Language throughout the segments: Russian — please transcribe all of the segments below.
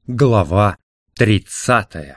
Глава 30.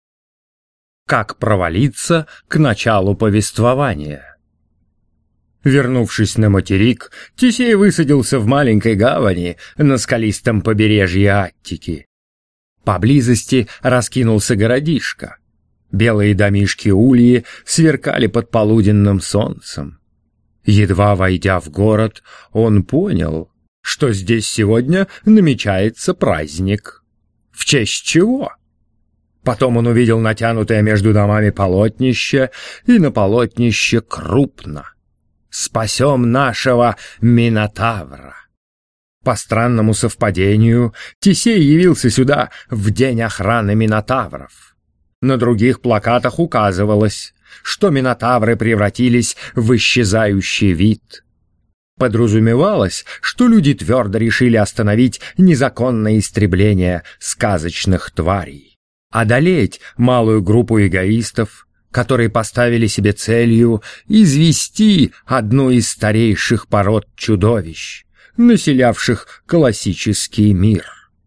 Как провалиться к началу повествования? Вернувшись на материк, Тесей высадился в маленькой гавани на скалистом побережье Аттики. Поблизости раскинулся городишко. Белые домишки-ульи сверкали под полуденным солнцем. Едва войдя в город, он понял, что здесь сегодня намечается праздник. В честь чего? Потом он увидел натянутое между домами полотнище, и на полотнище крупно: «Спасем нашего Минотавра». По странному совпадению, Тесей явился сюда в день охраны Минотавров. На других плакатах указывалось, что Минотавры превратились в исчезающий вид. Подразумевалось, что люди твердо решили остановить незаконное истребление сказочных тварей, одолеть малую группу эгоистов, которые поставили себе целью извести одну из старейших пород чудовищ, населявших классический мир.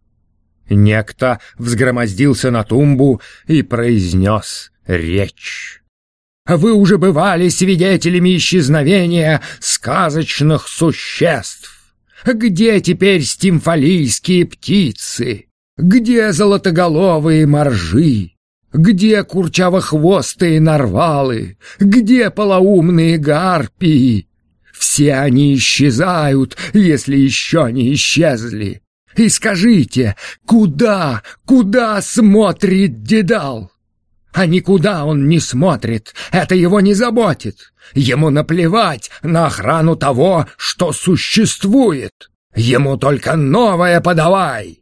Некто взгромоздился на тумбу и произнес речь. «Вы уже бывали свидетелями исчезновения сказочных существ. Где теперь стимфалийские птицы? Где золотоголовые моржи? Где курчавохвостые нарвалы? Где полоумные гарпии? Все они исчезают, если еще не исчезли. И скажите, куда смотрит Дедал? А никуда он не смотрит, это его не заботит. Ему наплевать на охрану того, что существует. Ему только новое подавай».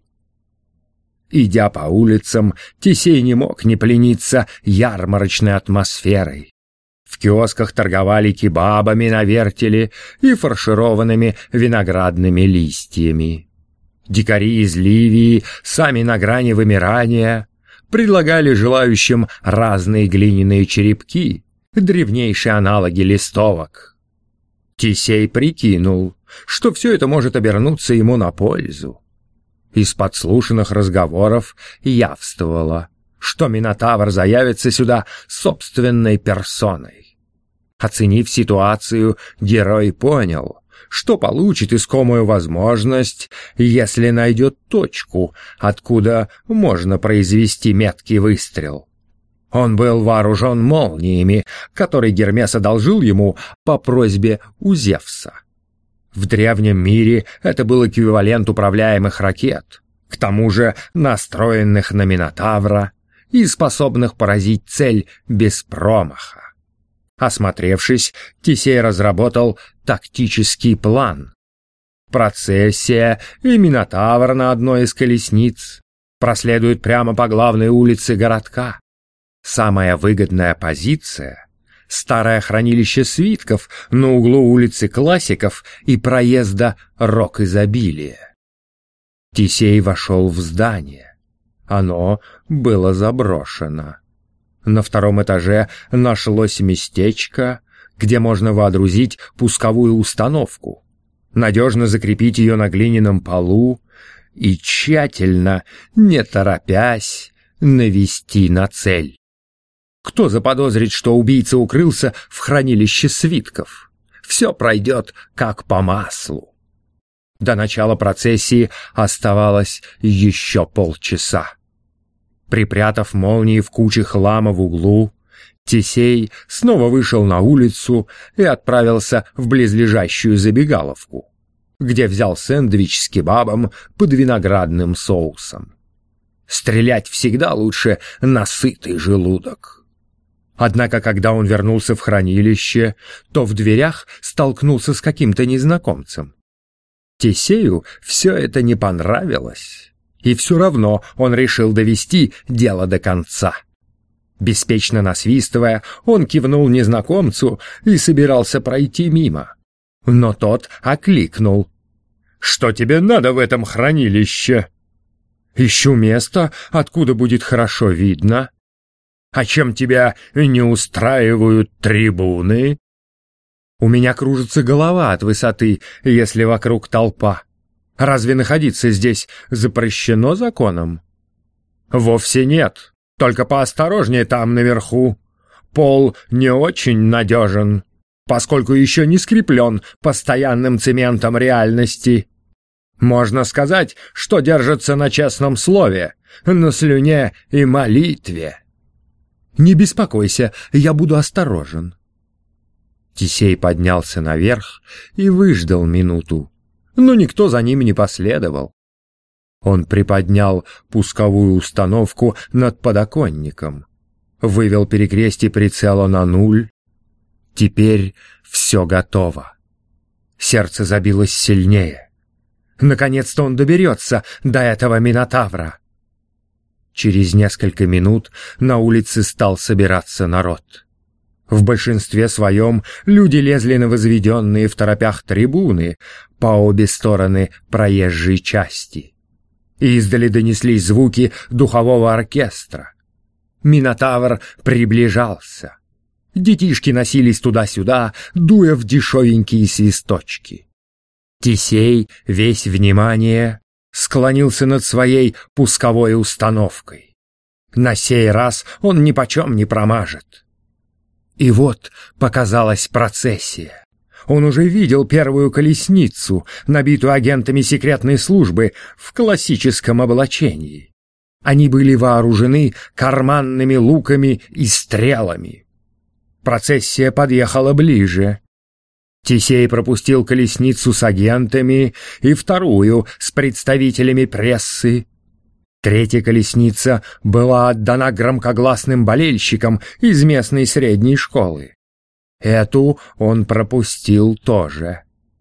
Идя по улицам, Тесей не мог не плениться ярмарочной атмосферой. В киосках торговали кебабами на вертеле и фаршированными виноградными листьями. Дикари из Ливии, сами на грани вымирания, предлагали желающим разные глиняные черепки, древнейшие аналоги листовок. Тесей прикинул, что все это может обернуться ему на пользу. Из подслушанных разговоров явствовало, что Минотавр заявится сюда собственной персоной. Оценив ситуацию, герой понял, что получит искомую возможность, если найдет точку, откуда можно произвести меткий выстрел. Он был вооружен молниями, которые Гермес одолжил ему по просьбе у Зевса. В древнем мире это был эквивалент управляемых ракет, к тому же настроенных на Минотавра и способных поразить цель без промаха. Осмотревшись, Тесей разработал тактический план. Процессия и Минотавр на одной из колесниц проследуют прямо по главной улице городка. Самая выгодная позиция — старое хранилище свитков на углу улицы Классиков и проезда Рок Изобилия. Тесей вошел в здание. Оно было заброшено. На втором этаже нашлось местечко, где можно водрузить пусковую установку, надежно закрепить ее на глиняном полу и тщательно, не торопясь, навести на цель. Кто заподозрит, что убийца укрылся в хранилище свитков? Все пройдет как по маслу. До начала процессии оставалось еще полчаса. Припрятав молнии в куче хлама в углу, Тесей снова вышел на улицу и отправился в близлежащую забегаловку, где взял сэндвич с кебабом под виноградным соусом. Стрелять всегда лучше на сытый желудок. Однако, когда он вернулся в хранилище, то в дверях столкнулся с каким-то незнакомцем. Тесею все это не понравилось, и все равно он решил довести дело до конца. Беспечно насвистывая, он кивнул незнакомцу и собирался пройти мимо. Но тот окликнул: «Что тебе надо в этом хранилище?» «Ищу место, откуда будет хорошо видно». «А чем тебя не устраивают трибуны?» «У меня кружится голова от высоты, если вокруг толпа. Разве находиться здесь запрещено законом?» Вовсе нет, только поосторожнее там наверху. Пол не очень надежен, поскольку еще не скреплен постоянным цементом реальности. Можно сказать, что держится на честном слове, на слюне и молитве. Не беспокойся, я буду осторожен. Тесей поднялся наверх и выждал минуту, но никто за ним не последовал. Он приподнял пусковую установку над подоконником, вывел перекрестие прицела на 0. Теперь все готово. Сердце забилось сильнее. Наконец-то он доберется до этого Минотавра. Через несколько минут на улице стал собираться народ. В большинстве своем люди лезли на возведенные в торопях трибуны по обе стороны проезжей части. Издали донеслись звуки духового оркестра. Минотавр приближался. Детишки носились туда-сюда, дуя в дешевенькие свисточки. Тесей, весь внимание, склонился над своей пусковой установкой. На сей раз он нипочем не промажет. И вот показалась процессия. Он уже видел первую колесницу, набитую агентами секретной службы в классическом облачении. Они были вооружены карманными луками и стрелами. Процессия подъехала ближе. Тесей пропустил колесницу с агентами и вторую с представителями прессы. Третья колесница была отдана громкогласным болельщикам из местной средней школы. Эту он пропустил тоже.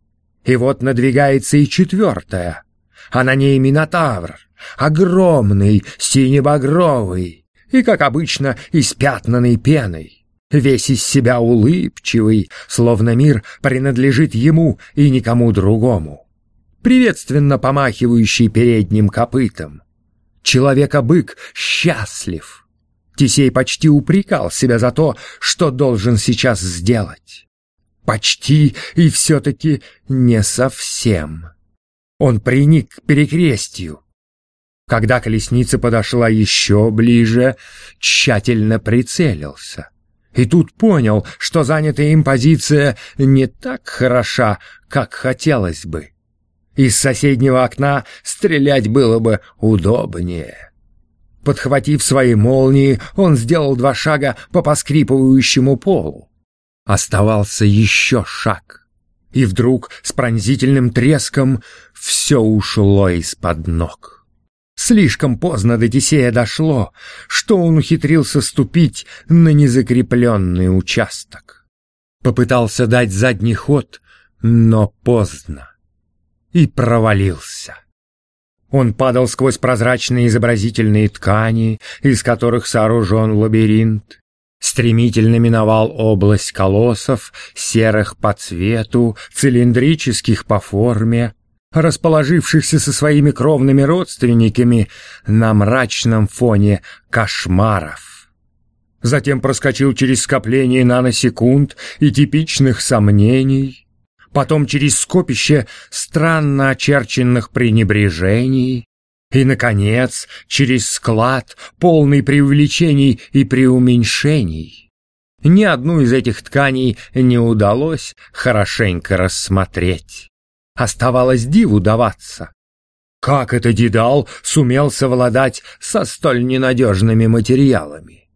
И вот надвигается и четвертая, а на ней Минотавр, огромный, синебагровый и, как обычно, испятнанный пеной, весь из себя улыбчивый, словно мир принадлежит ему и никому другому, приветственно помахивающий передним копытом. Человека-бык счастлив. Тесей почти упрекал себя за то, что должен сейчас сделать. Почти и все-таки не совсем. Он приник к перекрестию. Когда колесница подошла еще ближе, тщательно прицелился. И тут понял, что занятая им позиция не так хороша, как хотелось бы. Из соседнего окна стрелять было бы удобнее. Подхватив свои молнии, он сделал 2 шага по поскрипывающему полу. Оставался еще шаг. И вдруг с пронзительным треском все ушло из-под ног. Слишком поздно до Тесея дошло, что он ухитрился ступить на незакрепленный участок. Попытался дать задний ход, но поздно. И провалился. Он падал сквозь прозрачные изобразительные ткани, из которых сооружен лабиринт, стремительно миновал область колоссов, серых по цвету, цилиндрических по форме, расположившихся со своими кровными родственниками на мрачном фоне кошмаров. Затем проскочил через скопление наносекунд и типичных сомнений, потом через скопище странно очерченных пренебрежений и, наконец, через склад, полный преувеличений и преуменьшений. Ни одну из этих тканей не удалось хорошенько рассмотреть. Оставалось диву даваться. Как это Дедал сумел совладать со столь ненадежными материалами?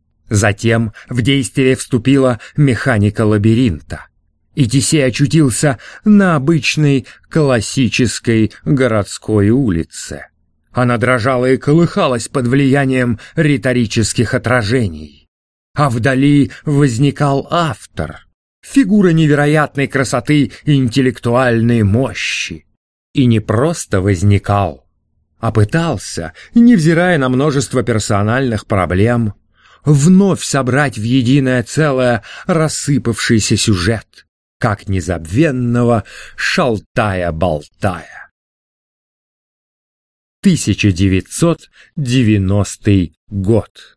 Затем в действие вступила механика лабиринта. И Тесей очутился на обычной классической городской улице. Она дрожала и колыхалась под влиянием риторических отражений. А вдали возникал автор, фигура невероятной красоты и интеллектуальной мощи. И не просто возникал, а пытался, невзирая на множество персональных проблем, вновь собрать в единое целое рассыпавшийся сюжет, как незабвенного шалтая-болтая. 1990 год.